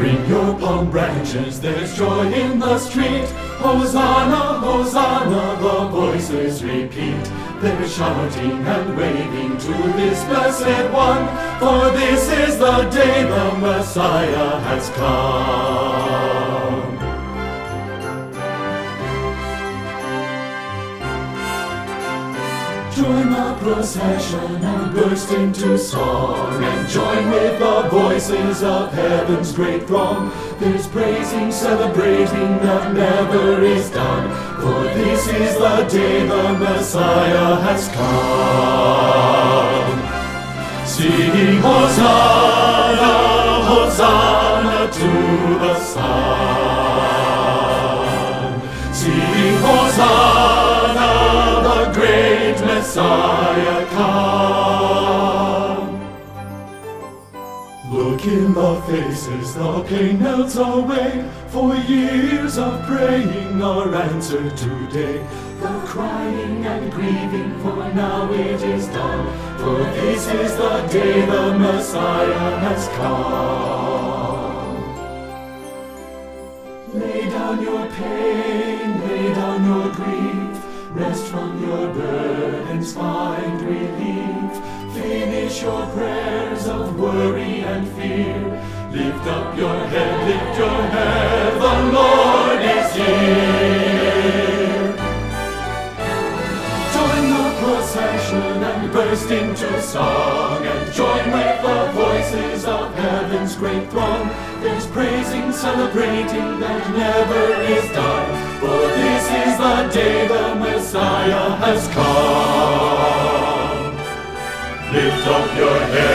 Bring your palm branches, there's joy in the street. Hosanna, Hosanna, the voices repeat. They're shouting and waving to this blessed one, for this is the day the Messiah has come. Join the procession and burst into song, and join with the voices of heaven's great throng. There's praising, celebrating that never is done, for this is the day the Messiah has come. Singing Hosanna, Hosanna to the Son. Singing Hosanna, the great Messiah come. Look in the faces, the pain melts away, for years of praying are answered today. The crying and grieving, for now it is done, for this is the day the Messiah has come. Lay down your pain, lay down your grief, rest from your burdens, find relief. Finish your prayers of worry and fear. Lift up your head, lift your head, the Lord is here. Join the procession and burst into song, and join with the voices of heaven's great throng. There's praising, celebrating that never is done, for this is the day the Messiah has come. Lift up your head.